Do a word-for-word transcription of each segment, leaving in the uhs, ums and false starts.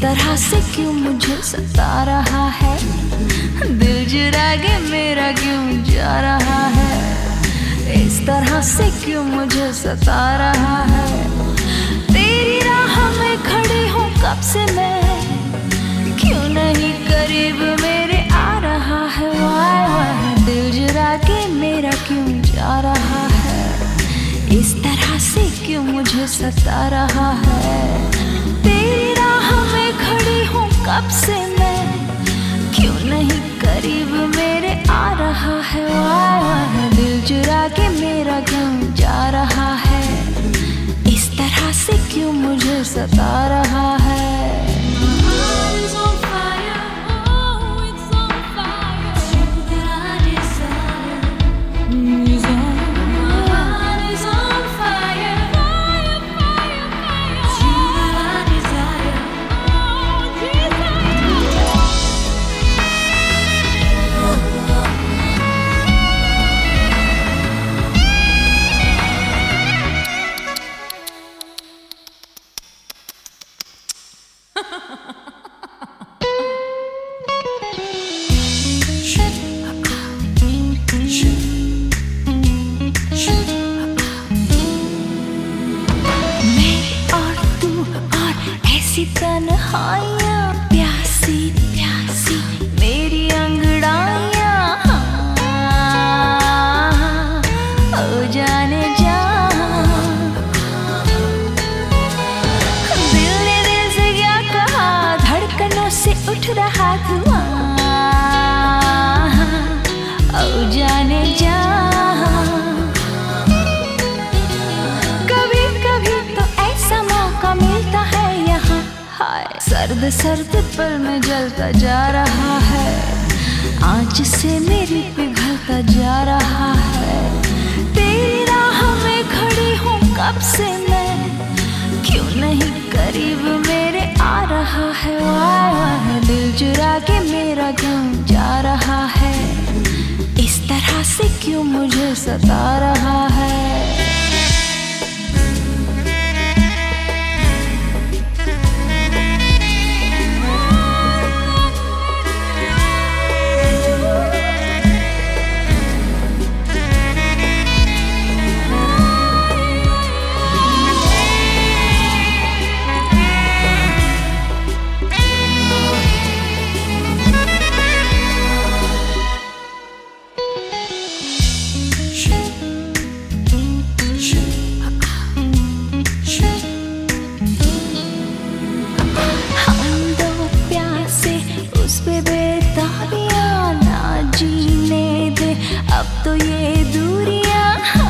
तरह से क्यों मुझे सता रहा है, दिल चुरा के मेरा क्यों जा रहा है। इस तरह से क्यों मुझे सता रहा है। तेरी राह में खड़ी हूँ कब से मैं, क्यों नहीं करीब मेरे आ रहा है। वाह वाह दिल चुरा के मेरा क्यों जा रहा है। इस तरह से क्यों मुझे सता रहा है। तेरी राह में खड़ी हूँ कब से मैं, क्यों नहीं करीब मेरे आ रहा है। वाह वाह दिल चुरा के मेरा क्यों जा रहा है। इस तरह से क्यों मुझे सता रहा है। तन्हाइयाँ प्यासी प्यासी मेरी अंगड़ाइयाँ, ओ जाने जा दिल ने दिल से क्या कहा, धड़कनों से उठ रहा धुआं, ओ जाने जा। कभी कभी तो ऐसा मौका मिलता है यहाँ, सर्द सर्द पल में जलता जा रहा है, आँच से मेरी पिघलता जा रहा है। तेरी राह में खड़ी हूँ कब से मैं, क्यों नहीं करीब मेरे आ रहा है। वाह वाह दिल चुरा के मेरा क्यों जा रहा है। इस तरह से क्यों मुझे सता रहा है। अब तो ये दूरियां,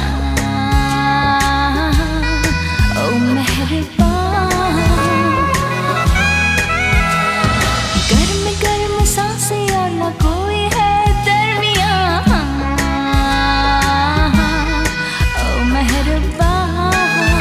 ओ मेहरबान, गर्म गर्म सांसें और न कोई है दरमियां, ओ मेहरबान।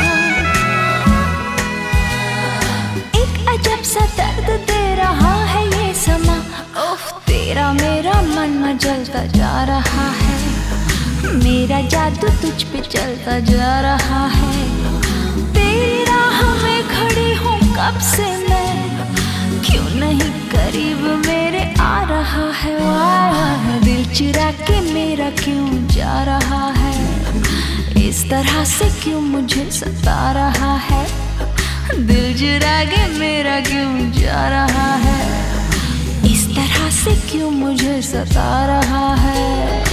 एक अजब सा दर्द दे रहा है ये समा, उफ तेरा मेरा मन मचलता जा रहा है। मेरा जादू तुझ पे चलता जा रहा है। तेरी राह में खड़ी हूँ कब से मैं, क्यों नहीं करीब मेरे आ रहा है। वाह दिल चुरा के मेरा क्यों जा रहा है। इस तरह से क्यों मुझे सता रहा है। दिल चुरा के मेरा क्यों जा रहा है। इस तरह से क्यों मुझे सता रहा है।